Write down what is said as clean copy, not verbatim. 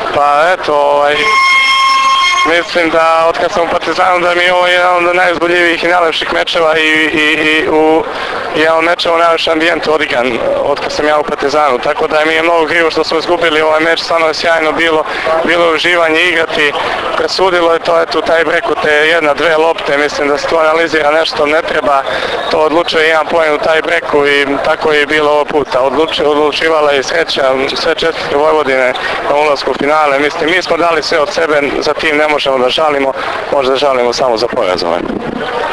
Pa eto, mislim da od kad sam u Partizanu da mi je ovo jedan od najuzbudljivijih i najlepših mečeva i jedan mečeva u najlepšem ambijentu odigran od kad sam ja u Partizanu, tako da mi je mnogo krivo što smo izgubili ovaj meč, stvarno je sjajno bilo uživanje igrati, presudilo je to, eto, taj brek u te jedna, dve lopte, mislim da se to analizira nešto, ne treba, to odlučuje jedan poen u taj breku i tako je bilo ovo puta, odlučivala je sreća, sve četvrtke Vojvodine na ulasku u finale, mislim, mi smo dali sve od sebe, za tim ne možemo da žalimo, možda žalimo samo za poraz.